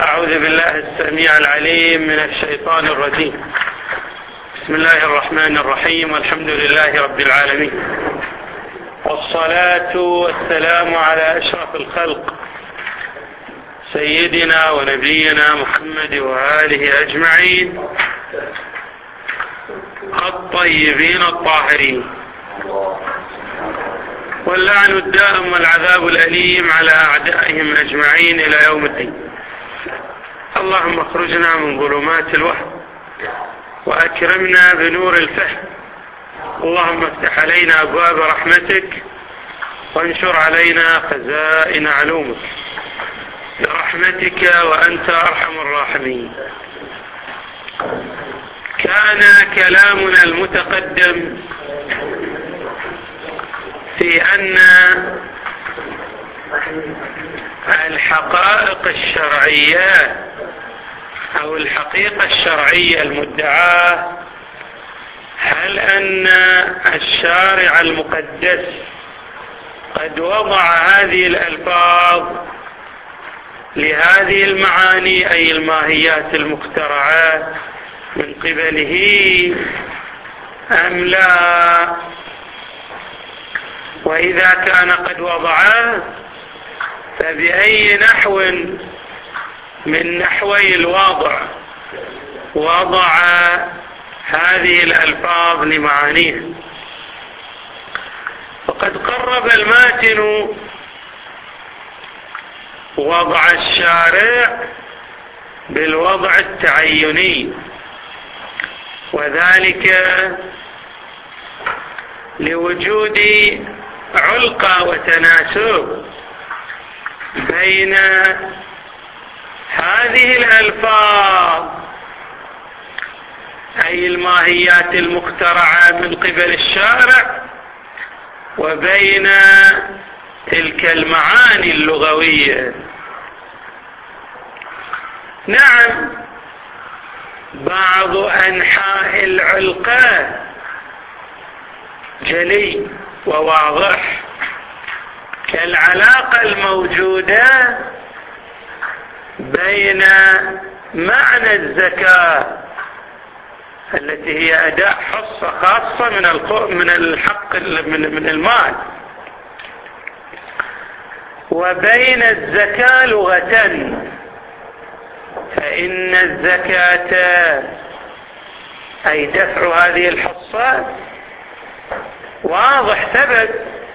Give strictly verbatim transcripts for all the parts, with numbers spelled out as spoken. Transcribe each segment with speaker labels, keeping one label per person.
Speaker 1: أعوذ بالله السميع العليم من الشيطان الرجيم. بسم الله الرحمن الرحيم، والحمد لله رب العالمين، والصلاة والسلام على أشرف الخلق سيدنا ونبينا محمد وآله أجمعين الطيبين الطاهرين، واللعن الدائم والعذاب الأليم على أعدائهم أجمعين إلى يوم الدين. اللهم اخرجنا من ظلمات الوهم وأكرمنا بنور الفهم، اللهم افتح علينا أبواب رحمتك وانشر علينا خزائن علومك برحمتك وأنت أرحم الراحمين. كان كلامنا المتقدم في أن الحقائق الشرعية أو الحقيقة الشرعية المدعاة، هل أن الشارع المقدس قد وضع هذه الألفاظ لهذه المعاني أي الماهيات المخترعة من قبله أم لا؟ وإذا كان قد وضعه فبأي نحو من نحوي الوضع وضع هذه الألفاظ لمعانيه؟ وقد قرب الماتن وضع الشارع بالوضع التعيني، وذلك لوجود علقة وتناسب بين هذه الألفاظ أي الماهيات المخترعة من قبل الشارع وبين تلك المعاني اللغوية. نعم، بعض أنحاء العلقة جلي وواضح، كالعلاقة الموجودة بين معنى الزكاة التي هي أداء حصة خاصة من من الحق من المال، وبين الزكاة لغة، فإن الزكاة أي دفع هذه الحصة واضح ثبت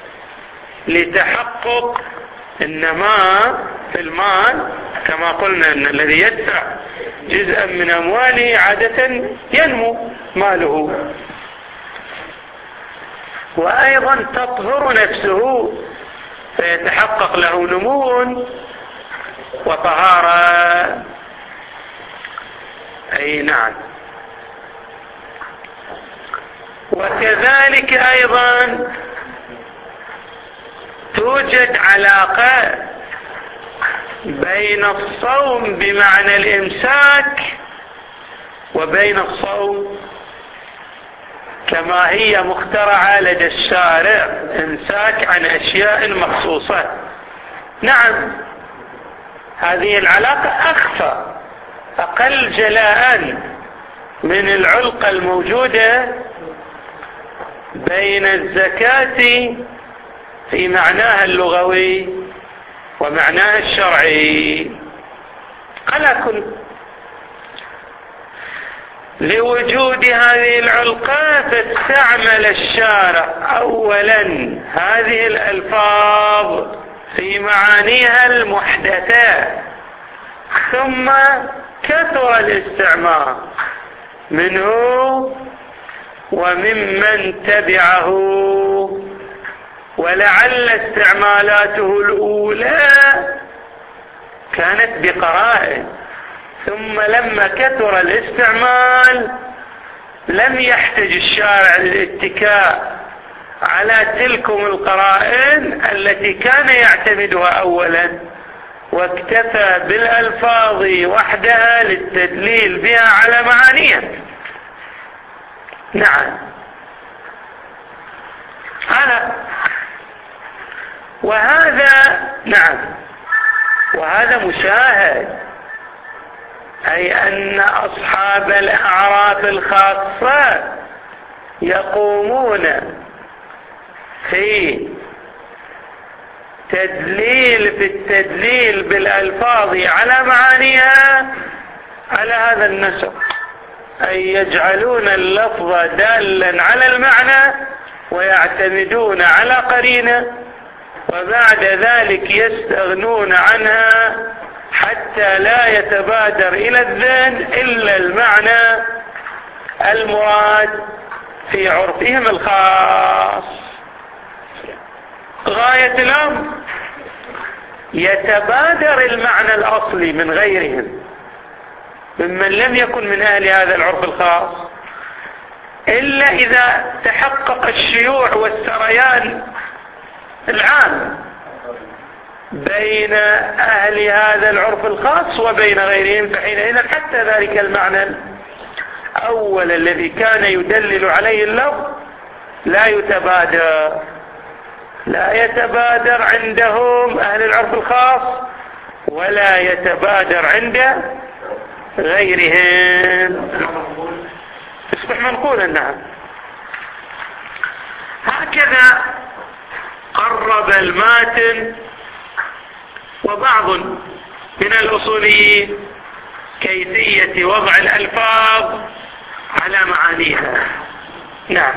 Speaker 1: لتحقق النماء في المال، كما قلنا أن الذي يدفع جزءا من أمواله عادة ينمو ماله، وأيضا تطهر نفسه فيتحقق له نمو وطهارة. أي نعم. وكذلك أيضا توجد علاقة بين الصوم بمعنى الإمساك وبين الصوم كما هي مخترعة لدى الشارع، إمساك عن أشياء مخصوصة. نعم، هذه العلاقة أخفى أقل جلاء من العلقة الموجودة بين الزكاة في معناها اللغوي ومعناها الشرعي. على كل، لوجود هذه العلقة فاستعمل الشارع أولا هذه الألفاظ في معانيها المحدثة، ثم كثر الاستعمال منه وممن تبعه، ولعل استعمالاته الأولى كانت بقرائن، ثم لما كثر الاستعمال لم يحتج الشارع للاتكاء على تلكم القرائن التي كان يعتمدها أولا، واكتفى بالألفاظ وحدها للتدليل بها على معانيها. نعم، هذا وهذا نعم وهذا مشاهد أي أن أصحاب الأعراف الخاصة يقومون في تدليل في التدليل بالألفاظ على معانيها على هذا النسق، أي يجعلون اللفظ دالا على المعنى ويعتمدون على قرينة، وبعد ذلك يستغنون عنها حتى لا يتبادر إلى الذهن إلا المعنى المراد في عرفهم الخاص. غاية الأمر يتبادر المعنى الأصلي من غيرهم ممن لم يكن من أهل هذا العرف الخاص، إلا إذا تحقق الشيوع والسريان العام بين أهل هذا العرف الخاص وبين غيرهم، فحينئذ حتى ذلك المعنى الأول الذي كان يدلل عليه اللفظ لا يتبادر لا يتبادر عندهم أهل العرف الخاص ولا يتبادر عند غيرهم، يصبح منقولا. نعم. هكذا قرب الماتن وبعض من الأصوليين كيفية وضع الألفاظ على معانيها. نعم.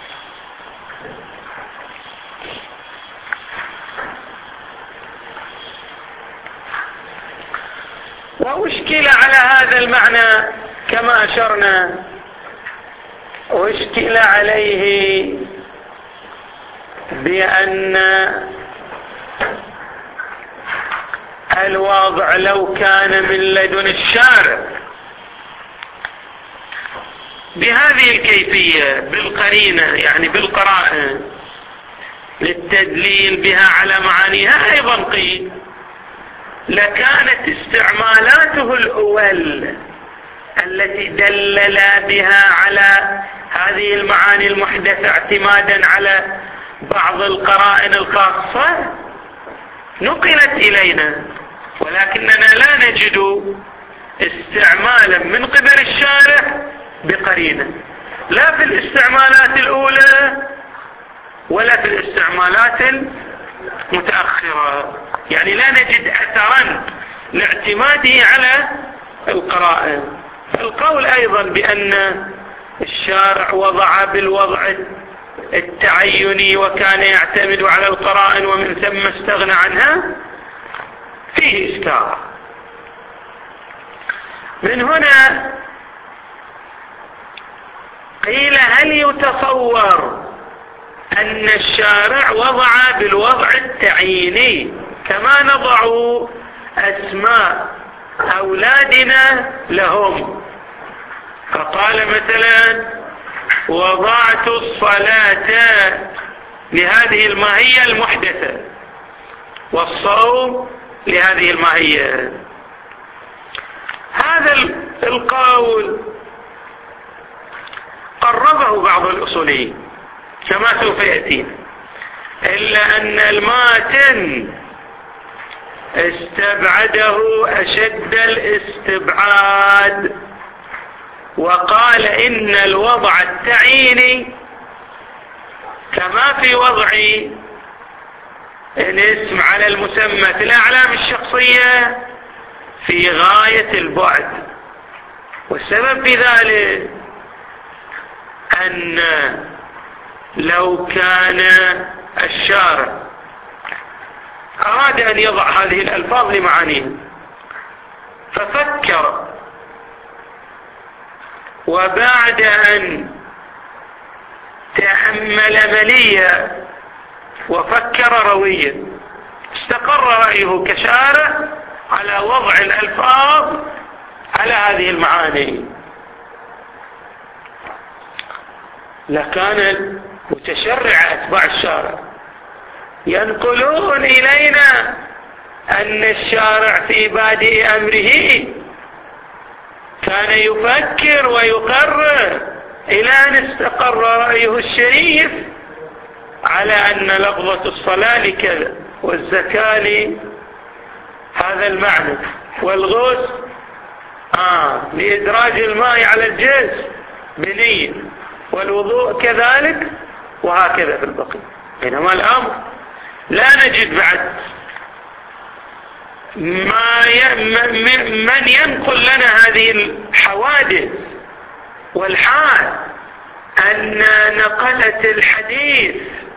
Speaker 1: وأشكل على هذا المعنى كما أشرنا، أشكل عليه بأن الوضع لو كان من لدن الشارع بهذه الكيفية بالقرينة، يعني بالقراءة للتدليل بها على معانيها، أيضا قيل لكانت استعمالاته الأول التي دلل بها على هذه المعاني المحدثة اعتمادا على بعض القرائن الخاصة نقلت إلينا، ولكننا لا نجد استعمالا من قبل الشارع بقرينة، لا في الاستعمالات الأولى ولا في الاستعمالات المتأخرة، يعني لا نجد أثرا لاعتماده على القرائن. فالقول أيضا بأن الشارع وضع بالوضع التعيني وكان يعتمد على القرائن ومن ثم استغنى عنها فيه إشكال. من هنا قيل هل يتصور أن الشارع وضع بالوضع التعييني كما نضع أسماء أولادنا لهم، فقال مثلا وضعت الصلاة لهذه الماهية المحدثة والصوم لهذه الماهية. هذا القول قربه بعض الأصوليين كما سوف يأتينا، إلا أن الماتن استبعده أشد الاستبعاد وقال إن الوضع التعييني كما في وضع الاسم على المسمى في الأعلام الشخصية في غاية البعد، والسبب في ذلك أن لو كان الشارع أراد أن يضع هذه الألفاظ لمعانيها ففكر وبعد أن تأمل مليا وفكر رويا استقر رأيه كشارع على وضع الألفاظ على هذه المعاني، لكان متشرع أتباع الشارع ينقلون إلينا أن الشارع في بادئ أمره كان يفكر ويقرر إلى أن استقر رأيه الشريف على أن لفظة الصلاة لكذا والزكاة لهذا المعنى والغسل آه لإدراج الماء على الجسم بنية، والوضوء كذلك، وهكذا في البقية. بينما الأمر لا نجد بعد ما ي... من ينقل لنا هذه الحوادث والحال أن نقلت الحديث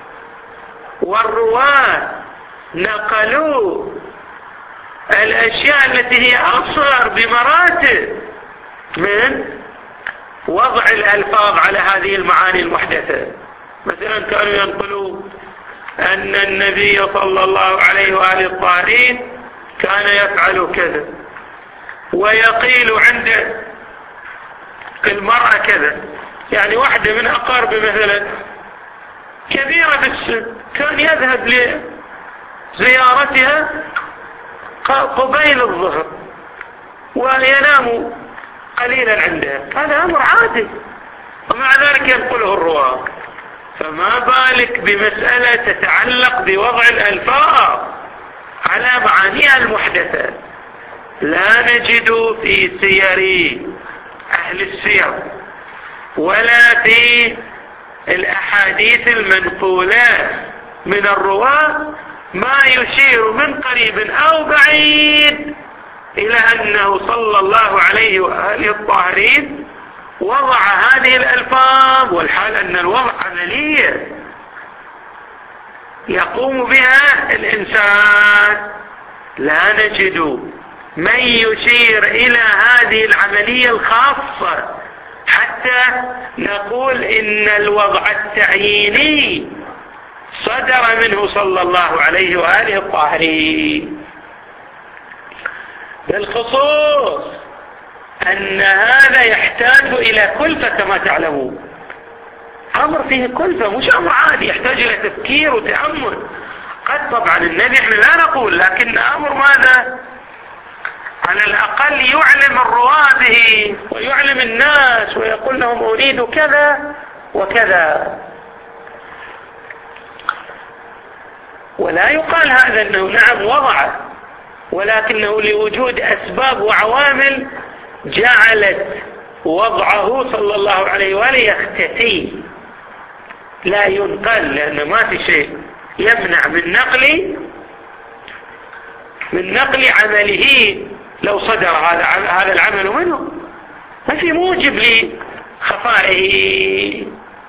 Speaker 1: والرواة نقلوا الأشياء التي هي أصغر بمراتب من وضع الألفاظ على هذه المعاني المحدثة. مثلا كانوا ينقلون أن النبي صلى الله عليه وآله الطاهرين كان يفعل كذا، ويقيل عند المرأة كذا. يعني واحدة من أقارب مثلا كبيرة بالسن كان يذهب لزيارتها قبيل الظهر وينام قليلا عندها، هذا أمر عادي، ومع ذلك ينقله الرواة. فما بالك بمسألة تتعلق بوضع الألفاظ على معانيها المحدثة؟ لا نجد في سير أهل السير ولا في الأحاديث المنقولات من الرواة ما يشير من قريب أو بعيد إلى أنه صلى الله عليه وآله الطاهرين وضع هذه الألفاظ، والحال أن الوضع عملية يقوم بها الإنسان. لا نجد من يشير إلى هذه العملية الخاصة حتى نقول إن الوضع التعييني صدر منه صلى الله عليه وآله الطاهرين. بالخصوص أن هذا يحتاج إلى كلفة كما تعلمون، أمر فيه كلفة، مش أمر عادي يحتاج إلى تفكير وتأمل. قد طبعا النبي احنا لا نقول، لكن أمر ماذا؟ على الأقل يعلم الرواة به ويعلم الناس ويقول لهم أريد كذا وكذا، ولا يقال هذا أنه نعم وضعه، ولكنه لوجود أسباب وعوامل جعلت وضعه صلى الله عليه وآله يختفي لا ينقل، لأنه ما في شيء يمنع من نقل من نقل عمله لو صدر هذا هذا العمل منه، ما في موجب لخفائه.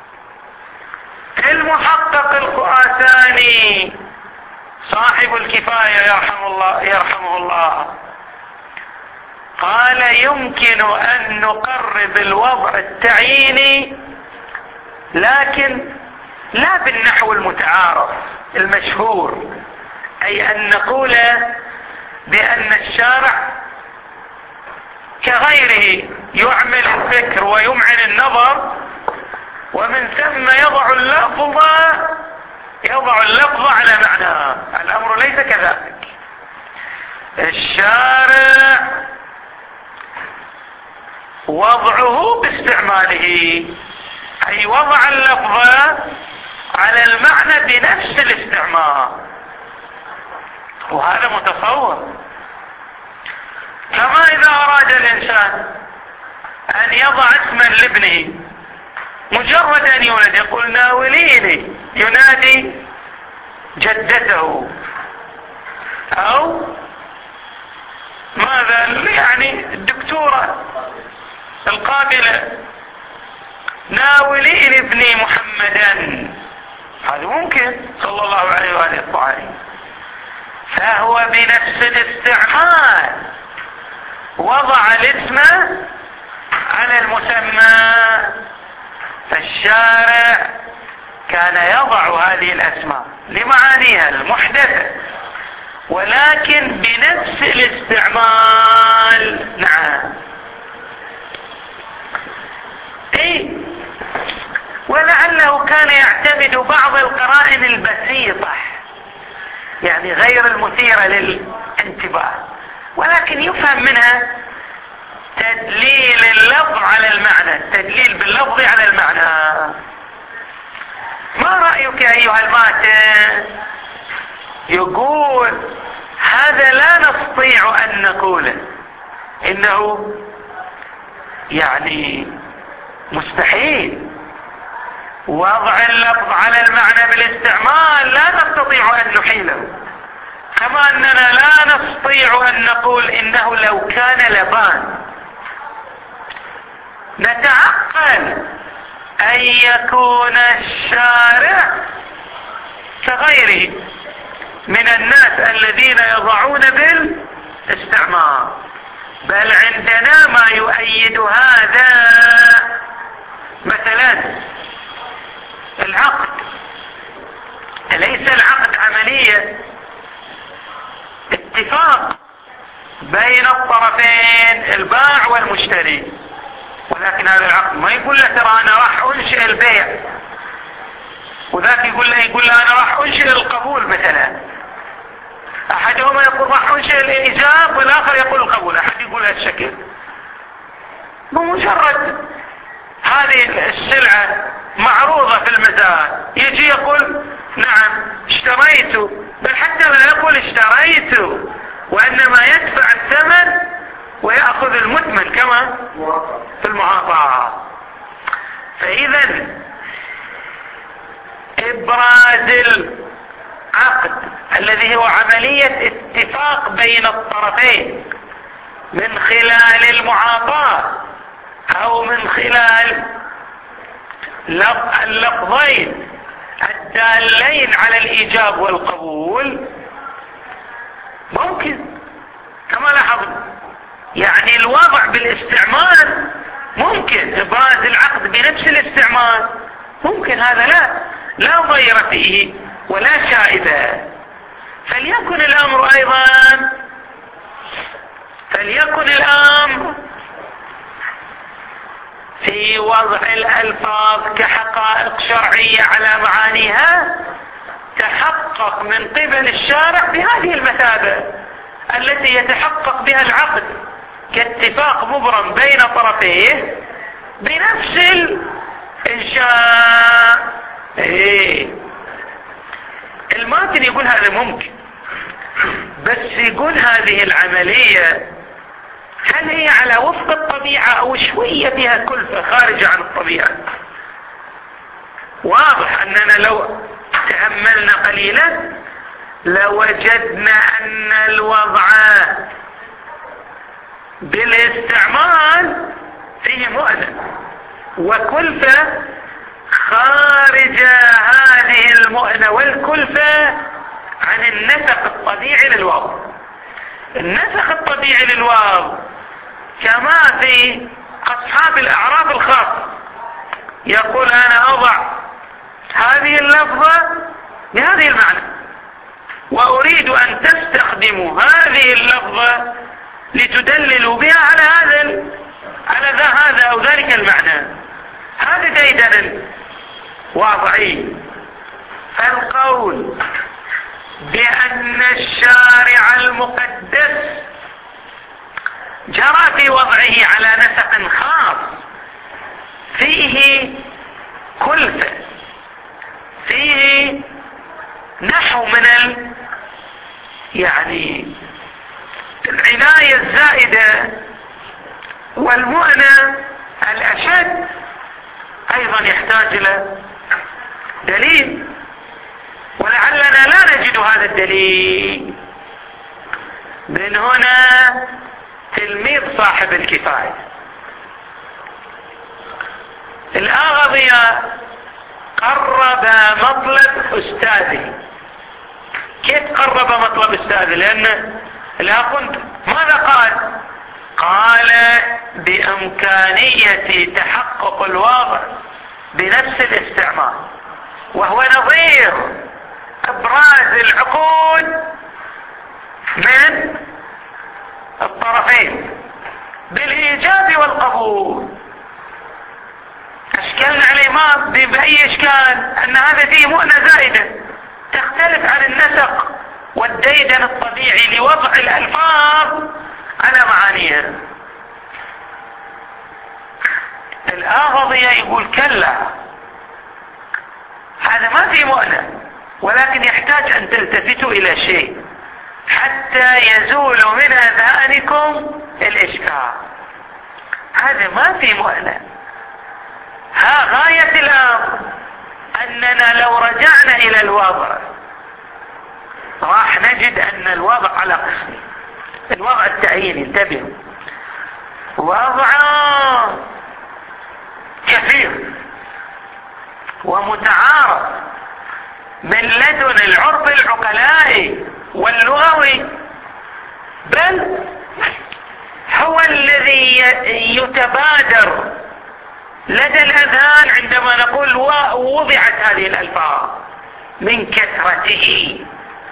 Speaker 1: المحقق الخراساني صاحب الكفاية يرحمه الله يرحمه الله قال يمكن أن نقرب الوضع التعييني، لكن لا بالنحو المتعارف المشهور، أي أن نقول بأن الشارع كغيره يعمل الفكر ويمعن النظر، ومن ثم يضع اللفظ يضع اللفظ على معناه. الأمر ليس كذلك. الشارع وضعه باستعماله، أي وضع اللفظ على المعنى بنفس الاستعمال، وهذا متصور. كما إذا أراد الإنسان أن يضع اسما لابنه، مجرد أن يولد يقول ناوليني، ينادي جدته، أو ماذا يعني الدكتورة القابلة ناوليني ابني محمدا، هذا ممكن صلى الله عليه وآله الطاهرين. فهو بنفس الاستعمال وضع الاسم على المسمى. فالشارع كان يضع هذه الأسماء لمعانيها المحدثة، ولكن بنفس الاستعمال. نعم اي، ولعله كان يعتمد بعض القرائن البسيطة، يعني غير المثيرة للانتباه، ولكن يفهم منها تدليل اللفظ على المعنى، التدليل باللفظ على المعنى. ما رأيك أيها الماتن؟ يقول هذا لا نستطيع أن نقوله إنه يعني مستحيل. وضع اللفظ على المعنى بالاستعمال لا نستطيع ان نحيله، كما اننا لا نستطيع ان نقول انه لو كان لبان. نتعقل ان يكون الشارع كغيره من الناس الذين يضعون بالاستعمار، بل عندنا ما يؤيد هذا. مثلا العقد، ليس العقد عملية اتفاق بين الطرفين البائع والمشتري، ولكن هذا العقد ما يقول له ترى انا راح انشئ البيع، وذاك يقول له يقول له انا راح انشئ القبول. مثلا احدهما يقول راح انشئ الايجاب والاخر يقول القبول، احد يقول هالشكل. بمجرد هذه السلعة معروضة في المزاد يجي يقول نعم اشتريت، بل حتى لا يقول اشتريت، وانما يدفع الثمن ويأخذ المثمن كما في المعاطاة. فاذا ابراز العقد الذي هو عملية اتفاق بين الطرفين من خلال المعاطاة او من خلال اللفظين الدالين على الايجاب والقبول ممكن كما لاحظنا. يعني الوضع بالاستعمال ممكن، ابراز العقد بنفس الاستعمال ممكن، هذا لا لا ضير فيه ولا شائبة. فليكن الامر ايضا فليكن الامر في وضع الألفاظ كحقائق شرعية على معانيها تحقق من قبل الشارع بهذه المثابة التي يتحقق بها العقد كاتفاق مبرم بين طرفيه بنفس الإنشاء. إيه. الماتن يقول هذا ممكن، بس يقول هذه العملية هل هي على وفق الطبيعة او شوية فيها كلفة خارجة عن الطبيعة؟ واضح اننا لو تأملنا قليلا لوجدنا ان الوضع بالاستعمال فيه مؤنة وكلفة خارج هذه المؤنة والكلفة عن النسق الطبيعي للوضع. النسق الطبيعي للوضع كما في أصحاب الأعراف الخاصة، يقول أنا أضع هذه اللفظة بهذه المعنى وأريد أن تستخدموا هذه اللفظة لتدللوا بها على هذا على ذا هذا أو ذلك المعنى. هذا ديدن واضعي. فالقول بأن الشارع المقدس جرى في وضعه على نسق خاص فيه كلفة، فيه نحو من ال يعني العناية الزائدة والمؤنة الأشد، أيضا يحتاج إلى دليل، ولعلنا لا نجد هذا الدليل. من هنا تلميذ صاحب الكفاية الأغضية قرب مطلب أستاذه. كيف قرب مطلب أستاذه؟ لأن الأخوند ماذا قال؟ قال بإمكانية تحقق الوضع بنفس الاستعمال، وهو نظير ابراز العقود من الطرفين بالايجاب والقبول. اشكلنا عليه ما باي اشكال ان هذا فيه مؤنة زائدة تختلف عن النسق والديدن الطبيعي لوضع الالفاظ على معانيها. الآغضية يقول كلا، هذا ما في مؤنة، ولكن يحتاج ان تلتفتوا الى شيء حتى يزول من اذهانكم الاشكال. هذا ما في مؤلة. ها غاية الأمر أننا لو رجعنا إلى الوضع راح نجد أن الوضع على قسم. الوضع التعييني انتبهوا، وضع كثير ومتعارف من لدن العرف العقلائي واللغوي، بل هو الذي يتبادر لدى الأذهان عندما نقول وضعت هذه الألفاظ من كثرته.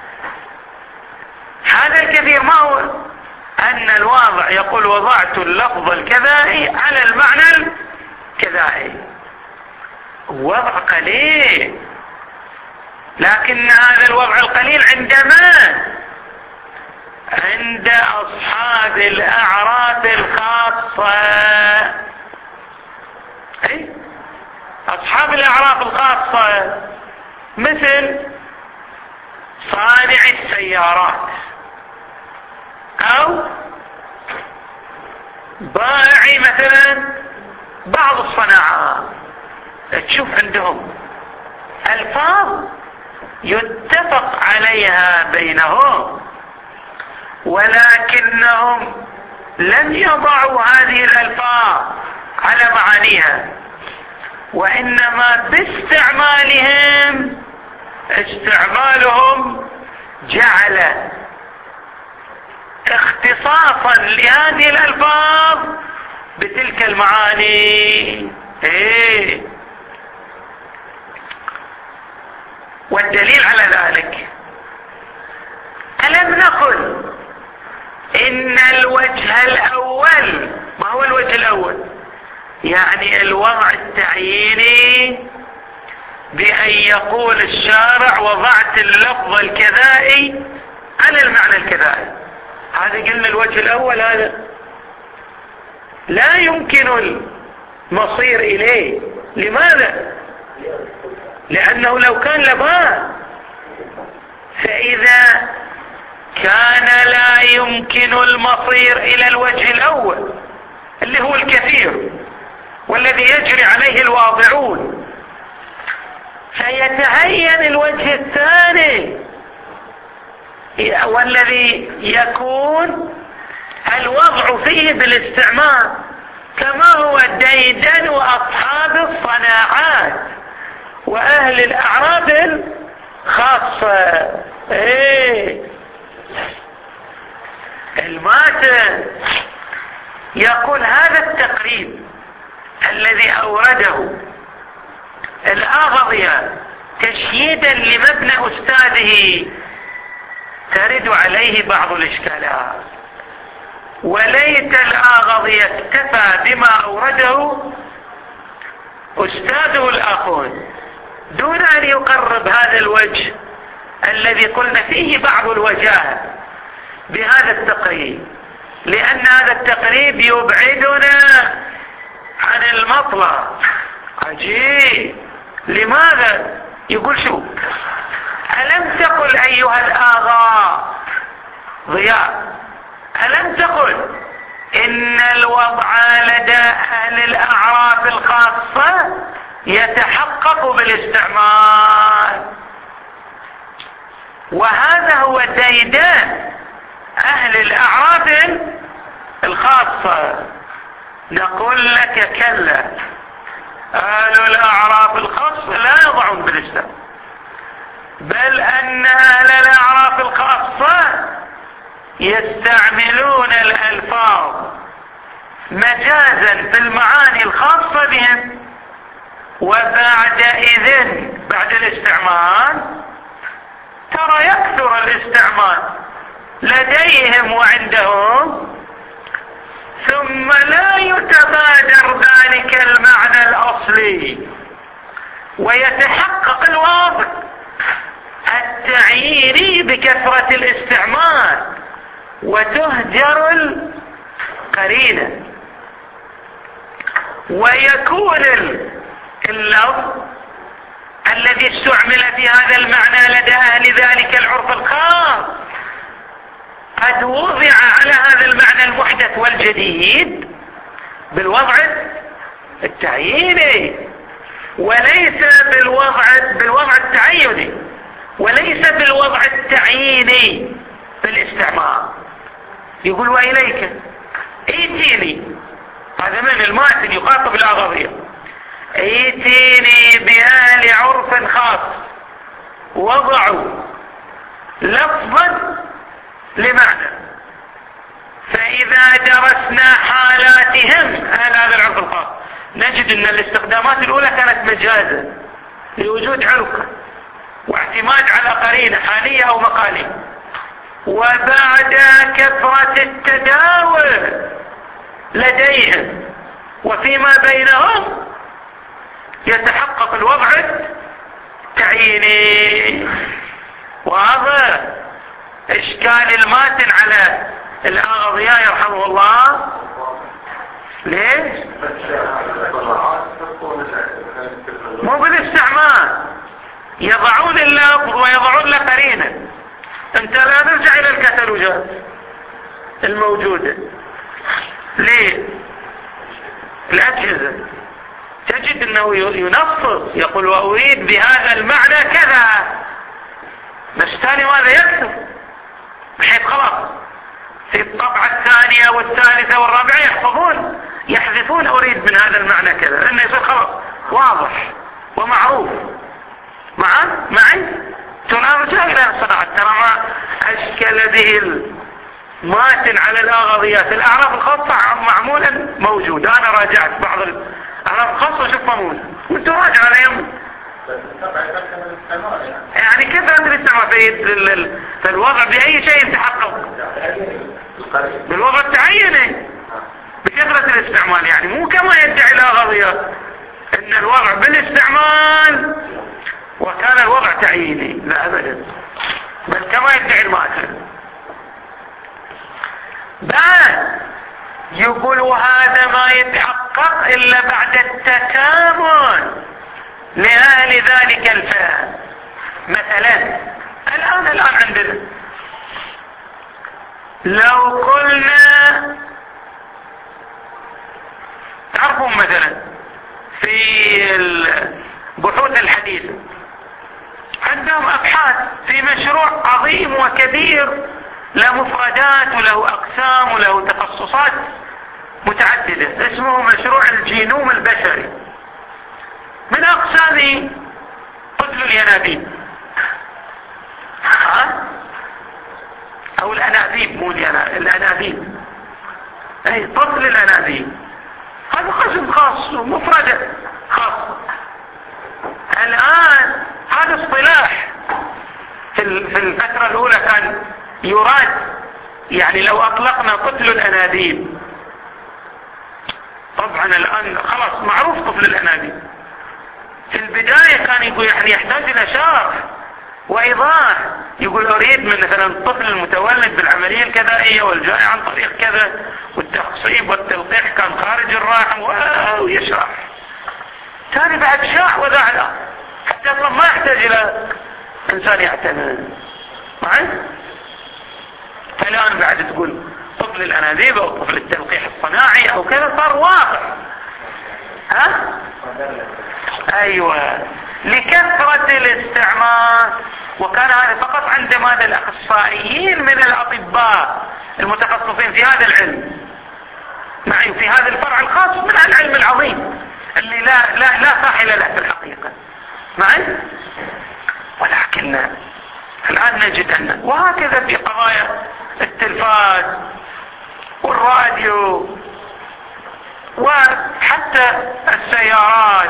Speaker 1: هذا الكثير ما هو؟ أن الواضع يقول وضعت اللفظ الكذائي على المعنى الكذائي، وضع قليل، لكن هذا الوضع القليل عند من؟ عند أصحاب الأعراف الخاصة. أي أصحاب الأعراف الخاصة مثل صانع السيارات أو بائع مثلا بعض الصناعات، تشوف عندهم ألفاظ يتفق عليها بينهم، ولكنهم لم يضعوا هذه الألفاظ على معانيها، وإنما باستعمالهم استعمالهم جعل اختصاصا لهذه الألفاظ بتلك المعاني. ايه والدليل على ذلك ألم نقل إن الوجه الأول، ما هو الوجه الأول؟ يعني الوضع التعييني، بأن يقول الشارع وضعت اللفظ الكذائي على المعنى الكذائي. هذا قلنا الوجه الأول، هذا لا يمكن المصير إليه. لماذا؟ لأنه لو كان لباس، فإذا كان لا يمكن المصير إلى الوجه الأول اللي هو الكثير والذي يجري عليه الواضعون، فيتعين الوجه الثاني والذي يكون الوضع فيه بالاستعمال، كما هو ديدن وأصحاب الصناعات وأهل الأعراف الخاصة. ايه الماتن يقول هذا التقريب الذي أورده الآغضية تشييدا لمبنى أستاذه ترد عليه بعض الإشكالات، وليت الآغضية اكتفى بما أورده أستاذه الآخون دون أن يقرب هذا الوجه الذي قلنا فيه بعض الوجاهة بهذا التقريب، لأن هذا التقريب يبعدنا عن المطلع. عجيب. لماذا؟ يقول شو؟ ألم تقل أيها الآغا ضياء، ألم تقل إن الوضع لدى أهل الأعراف الخاصة يتحقق بالاستعمال، وهذا هو ديدان أهل الأعراف الخاصة. نقول لك كلا، أهل الأعراف الخاصة لا يضعون بالاستعمال، بل أن أهل الأعراف الخاصة يستعملون الألفاظ مجازا في المعاني الخاصة بهم، وبعد إذن بعد الاستعمال ترى يكثر الاستعمال لديهم وعندهم، ثم لا يتبادر ذلك المعنى الأصلي ويتحقق الواضح التعييني بكثرة الاستعمال وتهجر القرينة، ويكون اللفظ الذي استعمل في هذا المعنى لدى أهل ذلك العرف الخاص قد وضع على هذا المعنى المحدث والجديد بالوضع التعييني وليس بالوضع بالوضع التعيني وليس بالوضع التعييني في الاستعمار. يقول وإليك ايتيني، هذا من الماتن يخاطب الأغاضية، ايتيني بآل عرف خاص وضعوا لفظا لمعنى، فإذا درسنا حالاتهم آل هذا العرف الخاص نجد أن الاستخدامات الأولى كانت مجازا لوجود عرف واعتماد على قرينة حالية أو مقالية، وبعد كثرة التداول لديهم وفيما بينهم يتحقق الوضع التعييني. وهذا إشكال الماتن على الأغاضياء يرحمه الله. ليش؟ مو بالاستعمال، يضعون اللفظ ويضعون له قرينة. انت لا نرجع الى الكتالوجات الموجودة. ليه؟ الأجهزة تجد انه ينصص يقول واريد بهذا المعنى كذا، بس ثاني ماذا يكتب بحيث خلاص في الطبعة الثانية والثالثة والرابعة يحفظون يحذفون اريد من هذا المعنى كذا، لانه يصير خلاص واضح ومعروف. معا معي ترى رجاء الى الصناعة، ترى ما اشكل به الماتن على الأغاضيات. الأعراف الخاصة معمولا موجود، انا راجعت بعض الأعراف الخاصة شوفها موجود وانت راجع على يوم يعني كيف انت الاستعمال في الوضع بأي شيء تحقق بالوضع التعيني بكثرة الاستعمال. يعني مو كما يدعي الأغاضيات ان الوضع بالاستعمال وكان الوضع تعييني، لا ابدا، بل كما يدعي الماتن. بعد يقول وهذا ما يتحقق الا بعد التكامل لأهل ذلك الفهم. مثلا الآن الآن عندنا لو قلنا تعرفون مثلا في البحوث الحديثة عندهم أبحاث في مشروع عظيم وكبير له مفردات وله أقسام وله تخصصات متعددة، اسمه مشروع الجينوم البشري. من أقسام قتل الينابيع أو الأنابيب، مو الأنابيب، أي طفل الأنابيب، هذا قسم خاص ومفردة خاصة. الآن هذا اصطلاح في الفترة الأولى كان يراد، يعني لو أطلقنا قتل الأنابيب، طبعا الآن خلاص معروف طفل الأنابيب. في البداية كان يقول يعني يحتاج إلى شرح وإيضاح، يقول أريد من مثلا الطفل المتولد بالعملية الكذائية والجائع عن طريق كذا والتخصيب والتلقيح كان خارج الرحم ويشرح. ثاني بعد شاع وذا الآن حتى أصلا ما يحتاج إلى إنسان يعتمد معي. فالآن بعد تقول طفل الأنابيب أو طفل التلقيح الصناعي أو كذا صار واقع. ها؟ أيوة، لكثرة الاستعمال. وكان هذا فقط عند ماذا الأخصائيين من الأطباء المتخصصين في هذا العلم معي، في هذا الفرع الخاص من العلم العظيم اللي لا لا لا ساحل له في الحقيقة معي. ولكن الآن نجد أن وهكذا في قضايا التلفاز والراديو وحتى السيارات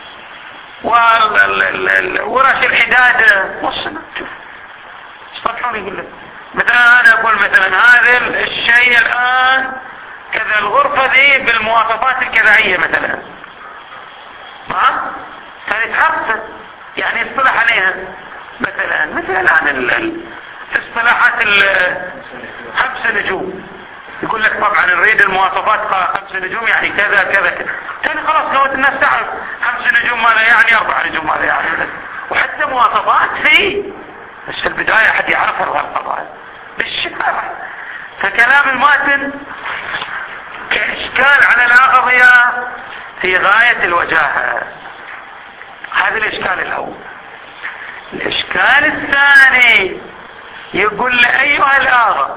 Speaker 1: وورش الحدادة والصناعة. استطيعون يقول لك مثلا أنا أقول مثلا هذا الشيء الآن كذا الغرفة ذي بالمواصفات الكذائية مثلا، ها هذه تحقق يعني يصطلح عليها مثلا مثل الآن اصطلاحات خمس نجوم، يقول لك طبعا نريد المواصفات خمس نجوم يعني كذا كذا كذا. ثاني خلاص لو الناس تعرف خمس نجوم ماذا يعني، اربع نجوم ماذا يعني، وحتى مواصفات فيه، بس في البداية حد يعرف القضايا بالشعر. فكلام الماتن كإشكال على الأغضية في غاية الوجاهة. هذا الإشكال الأول. الإشكال الثاني يقول أيها الآغا،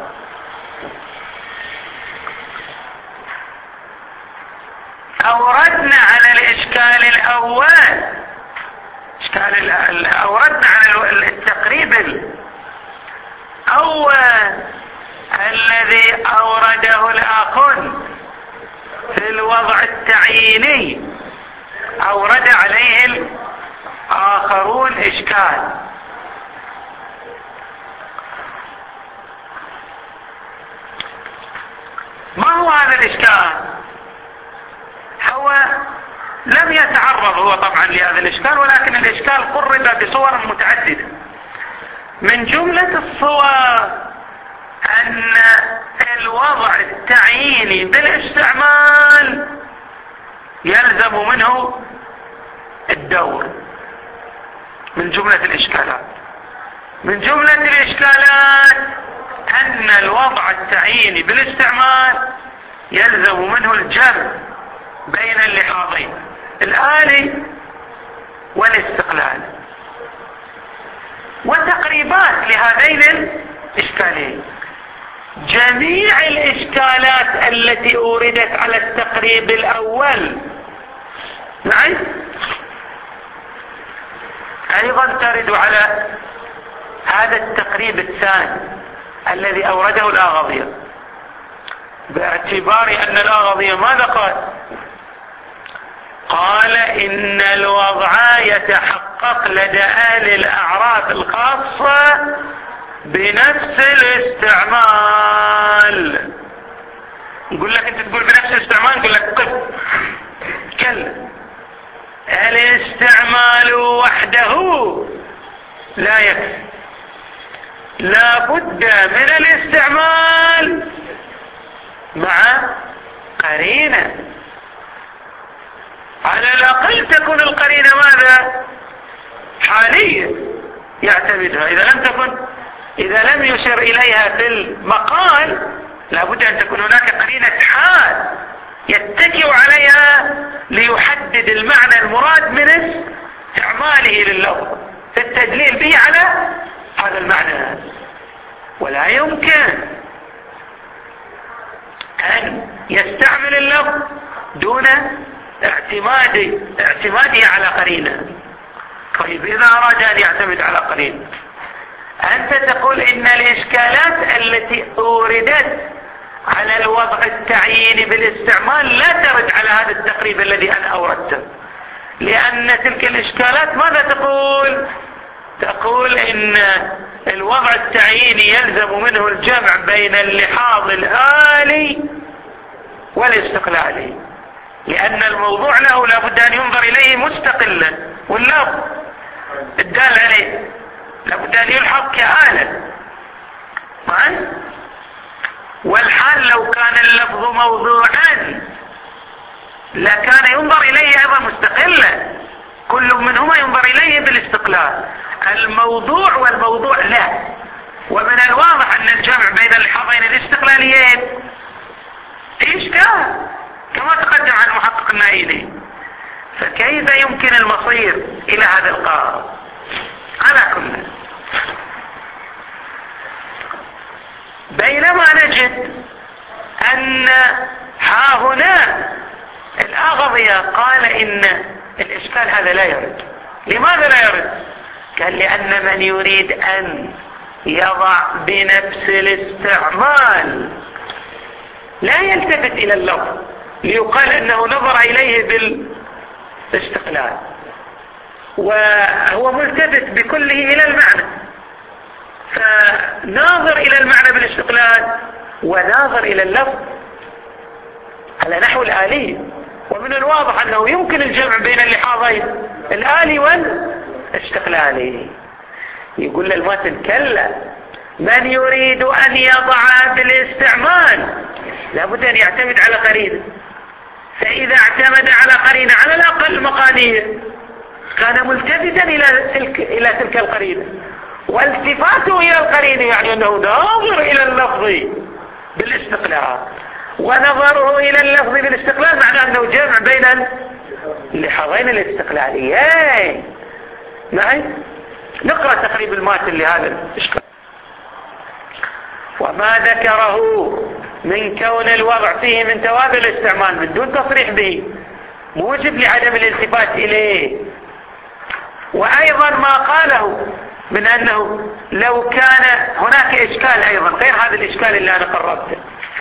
Speaker 1: أوردنا على الإشكال الأول إشكال أوردنا على التقريب الأول الذي أورده الآخر في الوضع التعييني، أورد عليه الآخرون إشكال. ما هو هذا الإشكال؟ هو لم يتعرض هو طبعا لهذا الإشكال، ولكن الإشكال قرب بصور متعددة. من جملة الصور أن الوضع التعييني بالاستعمال يلزم منه الدور. من جملة الإشكالات من جملة الإشكالات أن الوضع التعييني بالاستعمال يلزم منه الجمع بين اللحاظين، الآلي والاستقلال، وتقريبات لهذين الإشكالين. جميع الإشكالات التي أوردت على التقريب الأول نعم أيضا ترد على هذا التقريب الثاني الذي أورده الآغاضية، باعتبار أن الآغاضية ماذا قال؟ قال إن الوضع يتحقق لدى أهل الأعراف الخاصة بنفس الاستعمال. يقول لك انت تقول بنفس الاستعمال، يقول لك قف كلا، الاستعمال وحده لا يكفي، لا بد من الاستعمال مع قرينة، على الأقل تكون القرينة ماذا؟ حالية يعتمدها. إذا لم تكن إذا لم يشر إليها في المقال لابد أن تكون هناك قرينة حال يتكئ عليها ليحدد المعنى المراد من استعماله لللفظ في التدليل به على هذا المعنى. ولا يمكن أن يستعمل اللفظ دون اعتماد اعتماده على قرينة. طيب إذا أراد أن يعتمد على قرينة، أنت تقول إن الإشكالات التي أوردت على الوضع التعييني بالاستعمال لا ترد على هذا التقريب الذي أنا أوردته، لأن تلك الإشكالات ماذا تقول؟ تقول إن الوضع التعييني يلزم منه الجمع بين اللحاظ الآلي والاستقلالي، لأن الموضوع له لابد أن ينظر إليه مستقلا، واللفظ الدال عليه لابد أن يلحظ كآلة. والحال لو كان اللفظ موضوعا لكان ينظر إليه أيضا مستقلا، كل منهما ينظر إليه بالاستقلال. الموضوع والموضوع لا، ومن الواضح أن الجمع بين اللحاظين الاستقلاليين إشكال كما تقدم عن المحقق النائلي. فكيف يمكن المصير إلى هذا القرار؟ على كل، بينما نجد أن ها هنا الأغضية قال إن الإشكال هذا لا يرد. لماذا لا يرد؟ قال لأن من يريد أن يضع بنفس الاستعمال لا يلتفت إلى اللفظ ليقال أنه نظر إليه بالاستقلال، وهو ملتفت بكله إلى المعنى، فناظر إلى المعنى بالاستقلال وناظر إلى اللفظ على نحو الآلي. ومن الواضح أنه يمكن الجمع بين اللحاظين الآلي والاستقلالي. يقول للمتن كلا، من يريد أن يضع بالاستعمال لابد أن يعتمد على قرينة، فإذا اعتمد على قرينة على الأقل مقادير كان ملتفتا إلى تلك, إلى تلك القرينة، والتفاته إلى القرينة يعني أنه ناظر إلى اللفظ بالاستقلال. ونظره إلى اللفظ بالاستقلال معناه أنه جمع بين اللحظين الاستقلاليين. معي؟ نقرأ تقريب الماتن لهذا الإشكال. وما ذكره من كون الوضع فيه من توابع الاستعمال من دون تصريح به موجب لعدم الالتفات إليه، وأيضا ما قاله من أنه لو كان هناك إشكال أيضا غير هذا الإشكال اللي أنا قررته.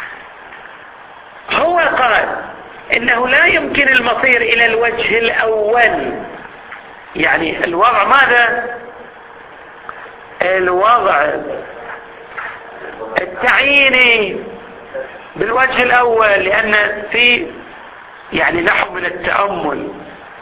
Speaker 1: هو قال إنه لا يمكن المصير إلى الوجه الأول، يعني الوضع ماذا؟ الوضع التعييني بالوجه الأول، لأن في يعني نحو من التأمل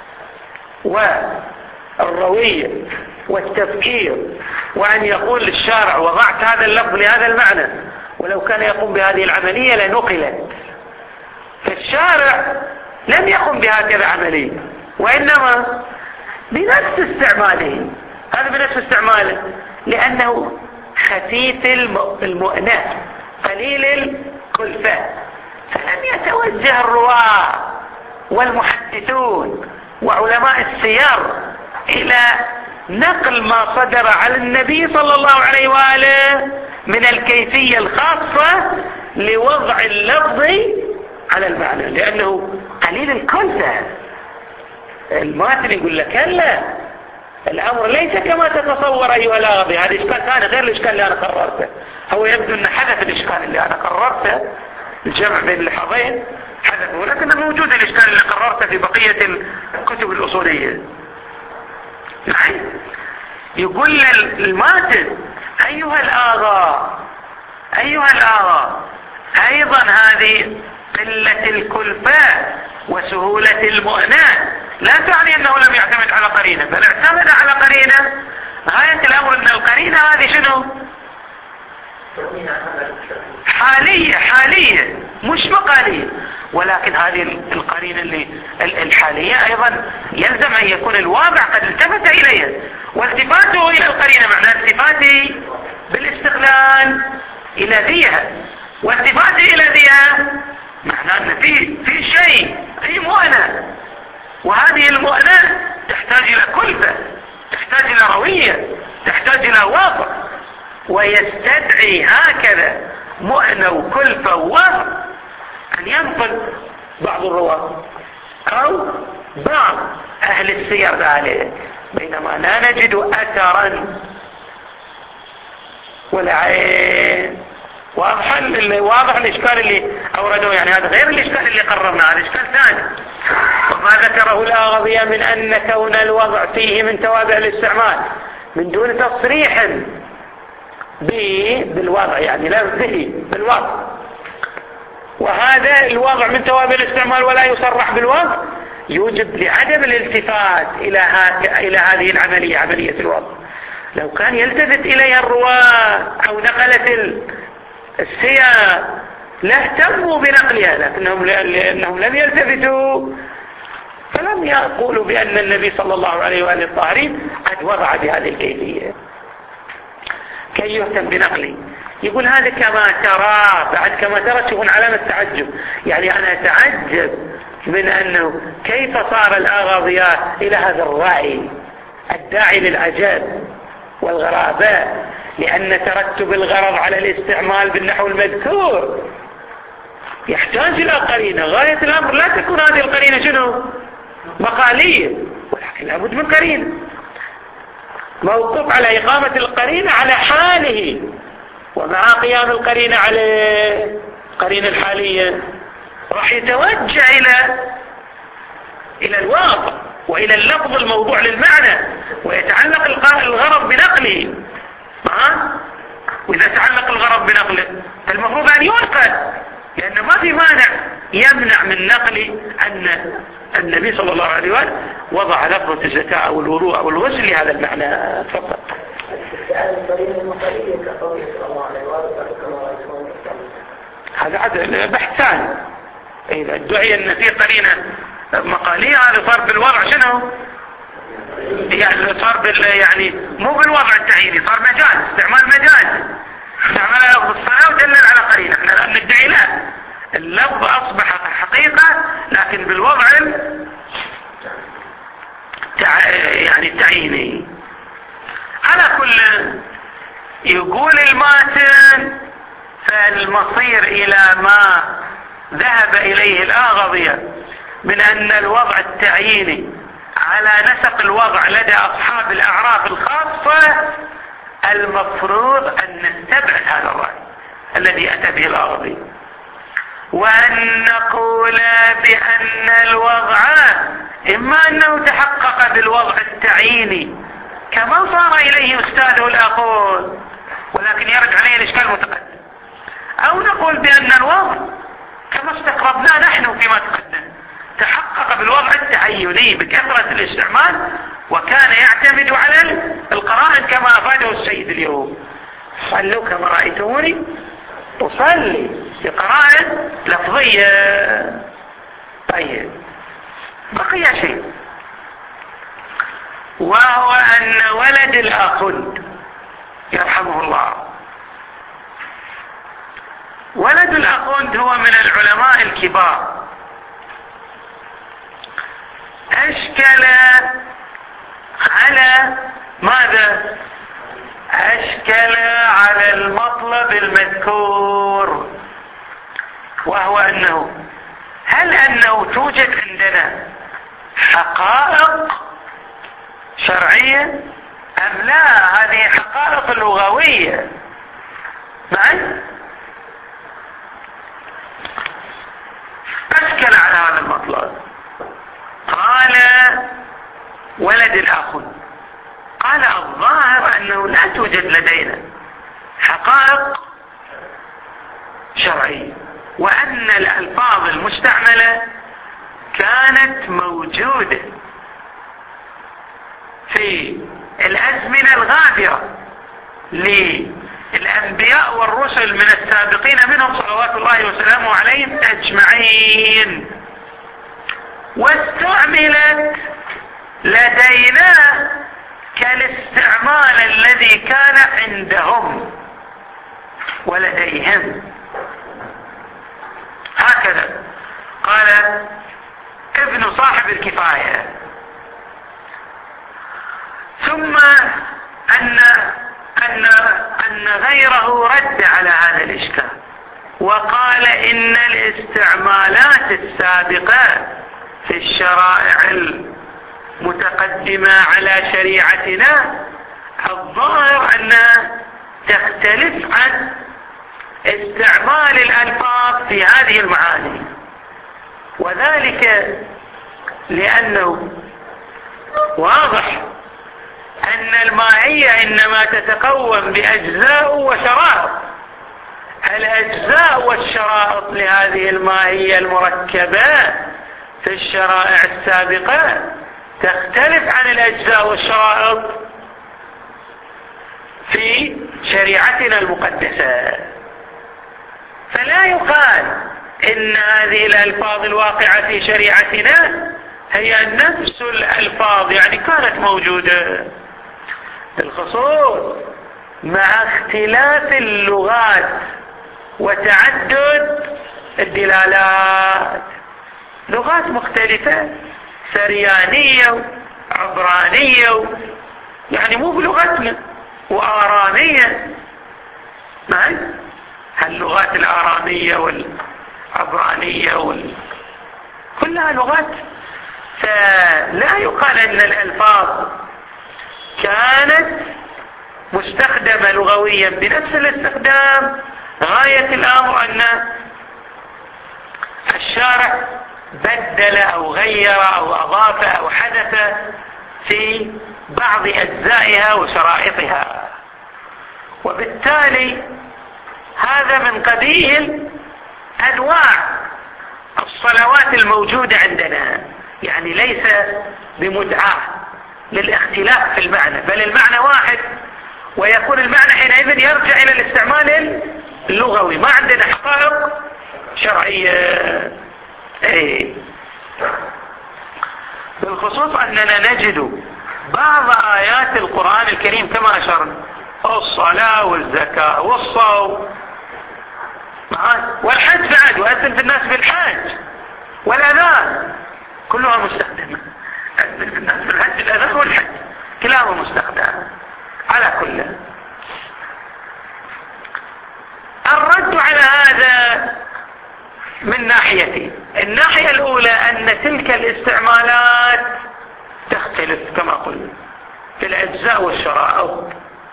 Speaker 1: والروية والتفكير، وأن يقول للشارع وضعت هذا اللفظ لهذا المعنى، ولو كان يقوم بهذه العملية لنقلت. فالشارع لم يقم بهكذا عملية، وإنما بنفس استعماله. هذا بنفس استعماله لأنه خفيف المؤنث قليل الكلفة، فلم يتوجه الرواة والمحدثون وعلماء السير إلى نقل ما صدر على النبي صلى الله عليه وآله من الكيفية الخاصة لوضع اللفظ على المعنى، لأنه قليل الكلفة. الماتن يقول لك لا، الأمر ليس كما تتصور أيها الأغبي. هذا الإشكال كان غير الإشكال اللي أنا قررته. هو يبدو أن حدث الإشكال اللي أنا قررته، الجمع بين اللحظين حدث، ولكن موجود الإشكال اللي قررته في بقية الكتب الأصولية. يعني يقول الماتن أيها الآغا أيها الآغا أيضا هذه قلة الكلفة وسهولة المؤنة لا تعني أنه لم يعتمد على قرينة، بل اعتمد على قرينة. غاية الأمر أن القرينة هذه شنو؟ حالية حالية مش مقالية، ولكن هذه القرينة اللي الحالية أيضا يلزم أن يكون الواقع قد التفت إليها، والتفاته إلى القرينة معناه التفاته بالاستقلال إلى ذيها، والتفاته إلى ذيها معناه أن في في شيء في مؤنة، وهذه المؤنة تحتاج إلى كلفة، تحتاج إلى روية، تحتاج إلى واقع، ويستدعي هكذا مؤنة وكلفة وواقع أن ينقل بعض الرواة أو بعض أهل السير ذلك، بينما لا نجد أثرا ولا عين. واضح واضح الإشكال اللي أوردوه، يعني هذا غير الإشكال اللي قررنا، هذا إشكال ثاني. وما ذكره الآغضية من أن كون الوضع فيه من توابع الاستعمال من دون تصريح به بالوضع، يعني لا به بالوضع، وهذا الوضع من توابع الاستعمال ولا يصرح بالوضع، يوجب لعدم الالتفات إلى, إلى هذه العملية، عملية الوضع. لو كان يلتفت إليها الرواة أو نقلت السير لاهتموا بنقلها، لكنهم لأنهم لم يلتفتوا فلم يقولوا بأن النبي صلى الله عليه وآله الطاهرين قد وضع بهذه الكيفية كي يهتم بنقله. يقول هذا كما ترى، بعد كما ترى تكون علامة تعجب، يعني أنا أتعجب من أنه كيف صار الآغاضيات إلى هذا الرأي الداعي للعجب والغرابة، لأن ترتب الغرض على الاستعمال بالنحو المذكور يحتاج إلى قرينة. غاية الأمر لا تكون هذه القرينة شنو؟ مقالية، ولكن لابد من قرينة، موقف على إقامة القرينة على حاله، ومع قيام القرينة على قرينة الحالية راح يتوجه إلى إلى الواقع وإلى اللفظ الموضوع للمعنى، ويتعلق الغرض بنقله. ها؟ وإذا تعلق الغرض بنقله فالمفروض أن ينقل، لأن ما في مانع يمنع من نقل أن النبي صلى الله عليه وسلم وضع لفظة الزكاة أو الوضوء أو الغسل لهذا المعنى فقط. هذا عاد بحث ثاني. إذا ادعي أن في قرينة مقالية هذا صار بالوضع شنو؟ يعني صار بال يعني مو بالوضع التعييني، صار مجاز، استعمال مجاز، استعمال لفظ الصلاة ودلل على قرينة. احنا ندعي لا، اللفظ أصبح حقيقة لكن بالوضع يعني التعييني. على كل يقول الماتن فالمصير إلى ما ذهب إليه الآغضية من أن الوضع التعييني على نسق الوضع لدى أصحاب الأعراف الخاصة، المفروض أن نستبعد هذا الرأي الذي أتى به الآغضي، وأن نقول بأن الوضع إما أنه تحقق بالوضع التعييني كما صار إليه أستاذه الآخر ولكن يرد عليه الإشكال المتقدم، أو نقول بأن الوضع كما استقربنا نحن فيما تقدم تحقق بالوضع التعيني بكثرة الاستعمال، وكان يعتمد على القرائن كما أفاده السيد اليوم. صلوا كما رأيتموني أصلي بقرائن لفظية. طيب بقي شيء، وهو أن ولد الآخند يرحمه الله، ولد الآخند هو من العلماء الكبار، أشكل على ماذا؟ أشكل على المطلب المذكور، وهو أنه هل أنه توجد عندنا حقائق شرعية أم لا؟ هذه حقائق لغوية معي. أشكل على هذا المطلب. قال ولد الآخند، قال الظاهر أنه لا توجد لدينا حقائق شرعية، وأن الألفاظ المستعملة كانت موجودة في الأزمنة الغابرة للأنبياء والرسل من السابقين منهم صلوات الله وسلامه عليهم أجمعين، واستعملت لدينا كالاستعمال الذي كان عندهم ولديهم. هكذا قال ابن صاحب الكفاية. ثم أن أن أن غيره رد على هذا الإشكال وقال إن الاستعمالات السابقة في الشرائع المتقدمة على شريعتنا الظاهر أنها تختلف عن استعمال الألفاظ في هذه المعاني، وذلك لأنه واضح أن الماهية إنما تتقوم بأجزاء وشرائط. الأجزاء والشرائط لهذه الماهية المركبة في الشرائع السابقة تختلف عن الأجزاء والشرائط في شريعتنا المقدسة، فلا يقال إن هذه الألفاظ الواقعة في شريعتنا هي نفس الألفاظ يعني كانت موجودة، بالخصوص مع اختلاف اللغات وتعدد الدلالات. لغات مختلفة، سريانية وعبرانية يعني مو بلغتنا، وآرامية معي، هاللغات الآرامية والعبرانية وال... كلها لغات، فلا يقال أن الألفاظ كانت مستخدمة لغويا بنفس الاستخدام. غاية الأمر أن الشارع بدل أو غير أو أضاف أو حدث في بعض أجزائها وشرائطها، وبالتالي هذا من قبيل أنواع الصلوات الموجودة عندنا، يعني ليس بمدعاة للاختلاف في المعنى، بل المعنى واحد، ويكون المعنى حينئذ يرجع إلى الاستعمال اللغوي، ما عندنا حقائق شرعية. ايه بالخصوص أننا نجد بعض آيات القرآن الكريم كما أشرنا، الصلاة والزكاة والصوم، والحج بعد، وأذن في الناس بالحج والأذان كلها مستخدمة. أذن في الناس بالحج، الأذان والحج كلاهما مستخدمة. على كل الرد على هذا من ناحيتين. الناحية الأولى أن تلك الاستعمالات تختلف كما قلنا في الأجزاء والشرائع.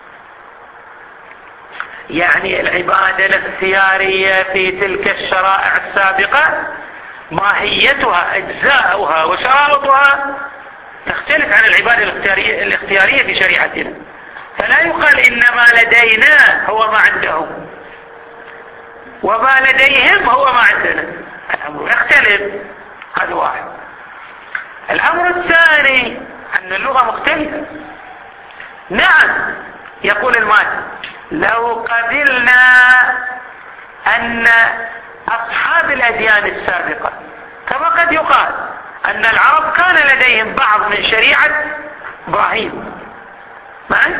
Speaker 1: يعني العبادة الاختيارية في تلك الشرائع السابقة ماهيتها أجزاؤها وشرائطها تختلف عن العبادة الاختيارية, الاختيارية في شريعتنا. فلا يقال إن ما لدينا هو ما عندهم وما لديهم هو ما عندنا، الأمر يختلف. هذا واحد. الأمر الثاني أن اللغة مختلفة. نعم يقول المال لو قبلنا أن أصحاب الأديان السابقة كما قد يقال أن العرب كان لديهم بعض من شريعة إبراهيم معي،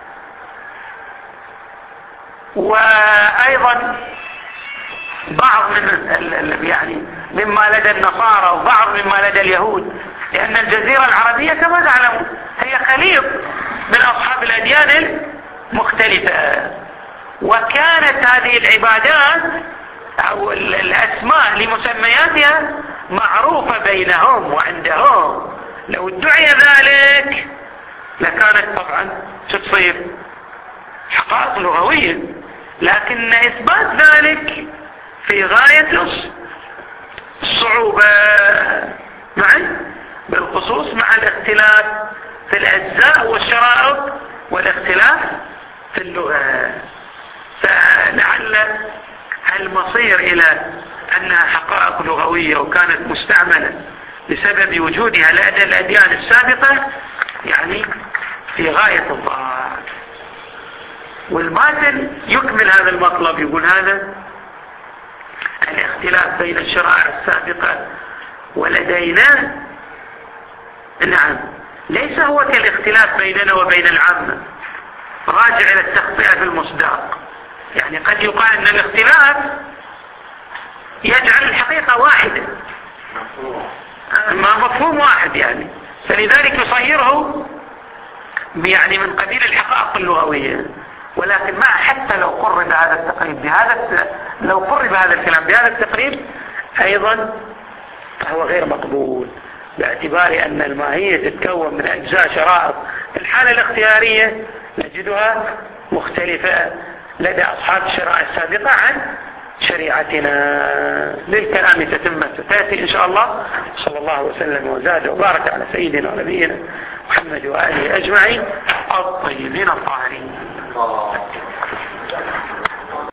Speaker 1: وأيضا بعض من يعني مما لدى النصارى وبعض مما لدى اليهود، لأن الجزيرة العربية كما تعلمون هي خليط من أصحاب الأديان المختلفة. وكانت هذه العبادات أو الأسماء لمسمياتها معروفة بينهم وعندهم. لو ادعي ذلك لكانت طبعا تصير حقائق لغوية، لكن إثبات ذلك في غاية الصعوبة معي، بالخصوص مع الاختلاف في الأجزاء والشرائط والاختلاف في اللغة. فلعل المصير إلى أنها حقائق لغوية وكانت مستعملة بسبب وجودها لدى الأديان السابقة يعني في غاية الضعف. والماتن يكمل هذا المطلب، يقول هذا الاختلاف بين الشرائع السابقة ولدينا نعم ليس هو كالاختلاف بيننا وبين العامة، راجع إلى التخطئة في المصداق. يعني قد يقال أن الاختلاف يجعل الحقيقة واحدة، ما مفهوم واحد يعني، فلذلك يصيره يعني من قبيل الحقائق اللغوية. ولكن ما حتى لو قرب هذا التقريب بهذا لو قرب هذا الكلام بهذا التقريب أيضا فهو غير مقبول، باعتبار أن الماهية تتكون من أجزاء شرائط. الحالة الاختيارية نجدها مختلفة لدى أصحاب الشرائع السابقة عن شريعتنا. للكلام تتمة تأتي إن شاء الله. صلى الله وسلم وزاد وبارك على سيدنا ونبينا محمد وآله أجمعين الطيبين الطاهرين.